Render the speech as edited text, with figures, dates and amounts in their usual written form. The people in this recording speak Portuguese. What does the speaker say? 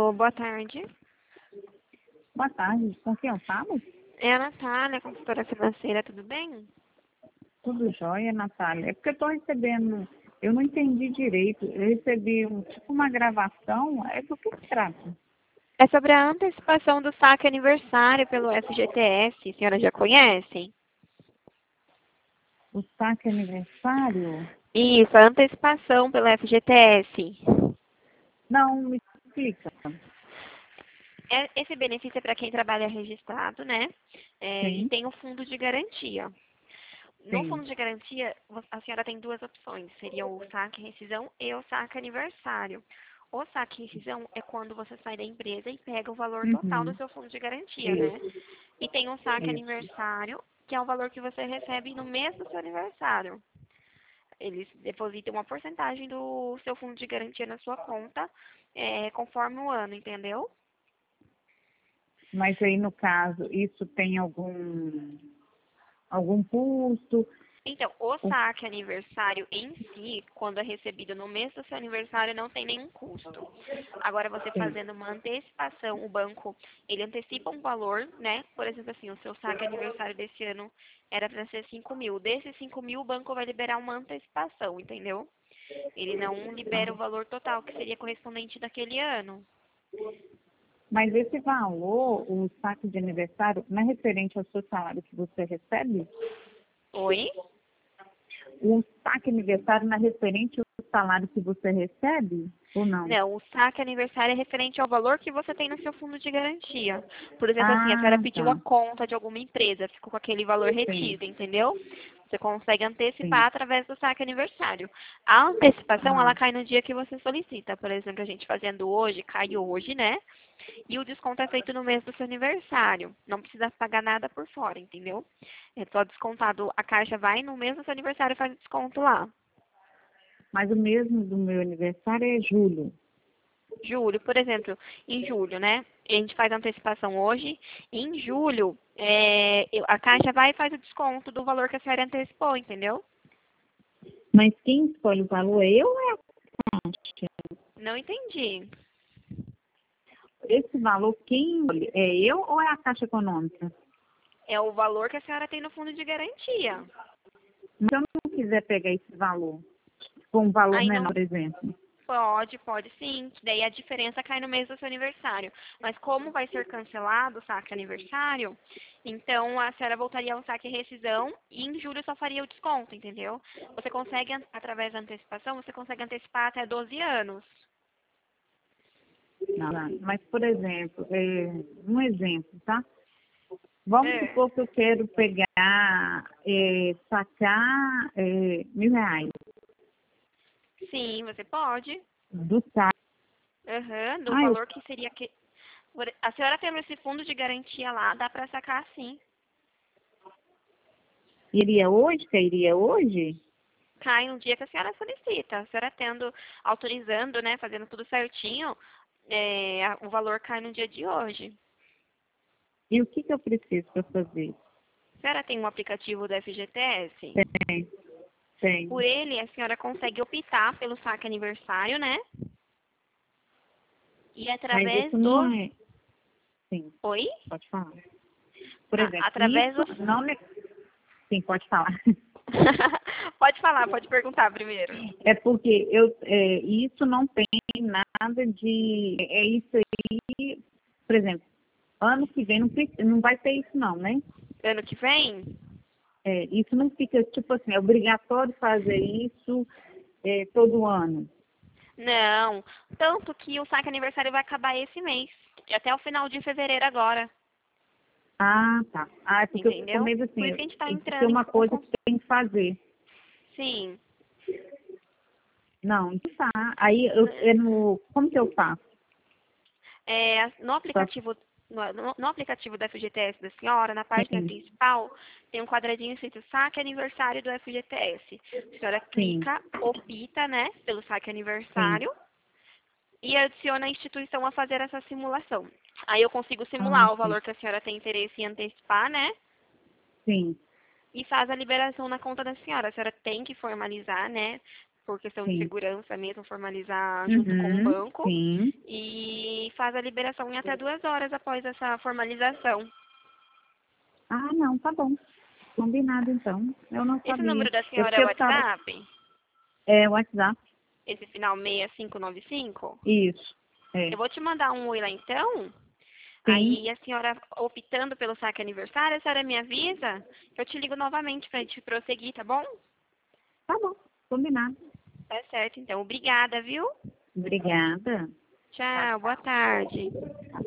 Alô, boa tarde. Boa tarde, com quem eu falo? É a Natália, consultora financeira, tudo bem? Tudo jóia, Natália? É porque eu estou recebendo, eu não entendi direito, eu recebi tipo uma gravação, é do que se trata? É sobre a antecipação do saque aniversário pelo FGTS. A senhora já conhece? O saque aniversário? Isso, a antecipação pelo FGTS. Não, me explica. Esse benefício é para quem trabalha registrado, né? E Sim, tem o fundo de garantia. No sim. fundo de garantia, a senhora tem duas opções. Seria o saque rescisão e o saque aniversário. O saque rescisão é quando você sai da empresa e pega o valor total do Uhum. seu fundo de garantia, né? Isso, E tem o saque isso. aniversário, que é o valor que você recebe no mês do seu aniversário. Eles depositam uma porcentagem do seu fundo de garantia na sua conta, conforme o ano, entendeu? Mas aí no caso, isso tem algum custo? Então, o O- saque aniversário em si, quando é recebido no mês do seu aniversário, não tem nenhum custo. Agora, você Sim. fazendo uma antecipação, o banco, ele antecipa um valor, né? Por exemplo, assim, o seu saque aniversário desse ano era para ser 5 mil. Desses 5 mil, o banco vai liberar uma antecipação, entendeu? Ele não libera o valor total, que seria correspondente daquele ano. Mas esse valor, o saque de aniversário, não é referente ao seu salário que você recebe? Oi? O saque aniversário não é referente ao salário que você recebe ou não? Não, o saque aniversário é referente ao valor que você tem no seu fundo de garantia. Por exemplo, assim, a senhora Ah, pediu a tá. conta de alguma empresa, ficou com aquele valor Sim, retido, entendeu? Você consegue antecipar sim. através do saque aniversário. A antecipação, ela Ah, cai no dia que você solicita. Por exemplo, a gente fazendo hoje, cai hoje, né? E o desconto é feito no mês do seu aniversário. Não precisa pagar nada por fora, entendeu? É só descontado. A caixa vai no mês do seu aniversário e faz o desconto lá. mas o mesmo do meu aniversário é julho. Julho, por exemplo, em julho, né? A gente faz a antecipação hoje. Em julho, a Caixa vai e faz o desconto do valor que a senhora antecipou, entendeu? Mas quem escolhe o valor é eu ou é a Caixa? Não entendi. Esse valor, quem escolhe é eu ou é a Caixa Econômica? É o valor que a senhora tem no fundo de garantia. Se eu não quiser pegar esse valor, for um valor Aí não menor, por exemplo. pode sim. Que daí a diferença cai no mês do seu aniversário. Mas como vai ser cancelado o saque aniversário, então a senhora voltaria ao saque rescisão e em julho só faria o desconto, entendeu? Você consegue, através da antecipação, você consegue antecipar até 12 anos. Não, não. Mas, por exemplo, um exemplo, tá? Vamos É. supor que eu quero pegar, sacar R$ 1.000 Sim, você pode. do saque. Aham, do Ah, eu valor que seria que. A senhora tendo esse fundo de garantia lá, dá pra sacar sim. iria hoje? Cairia hoje? Cai no dia que a senhora solicita. A senhora tendo, autorizando, né, fazendo tudo certinho, o valor cai no dia de hoje. E o que que eu preciso para fazer? A senhora tem um aplicativo do FGTS? Tem, tem. Por ele, a senhora consegue optar pelo saque aniversário, né? E Mas através isso não dos. é. Sim, Oi? pode falar. Por Ah, exemplo, através isso dos. não. Sim, pode falar. Pode falar, pode perguntar primeiro. É porque isso não tem nada de. É isso aí, por exemplo, ano que vem não vai ter isso não, né? Ano que vem? Isso não fica, tipo assim, é obrigatório fazer isso todo ano. Não. Tanto que o saque aniversário vai acabar esse mês. Até o final de fevereiro agora. Ah, tá. Ah, é porque eu fico com Entendeu? medo Por assim, isso que a gente está tem que ser entrando uma coisa que tem que fazer. Sim. Não, então tá. Aí, como que eu faço? No aplicativo. No aplicativo do FGTS da senhora, na página Sim, principal, tem um quadradinho escrito saque aniversário do FGTS. A senhora sim, clica, opta, né, pelo saque sim. aniversário e adiciona a instituição a fazer essa simulação. Aí eu consigo Ah, simular o sim. valor que a senhora tem interesse em antecipar, né? Sim. E faz a liberação na conta da senhora. A senhora tem que formalizar, né? por questão de Sim. segurança mesmo, formalizar junto com o banco. Sim. E faz a liberação em até 2 horas após essa formalização. Ah, não, tá bom. Combinado, então. Eu não Esse sabia. número da Eu, senhora porque é o eu tava... WhatsApp? É, WhatsApp. Esse final 6595? Isso. É. Eu vou te mandar um oi lá então. Sim. Aí a senhora optando pelo saque aniversário, a senhora me avisa. Eu te ligo novamente pra gente prosseguir, tá bom? Tá bom. Combinado. Tá certo, então. Obrigada, viu? Obrigada. Tchau, boa tarde.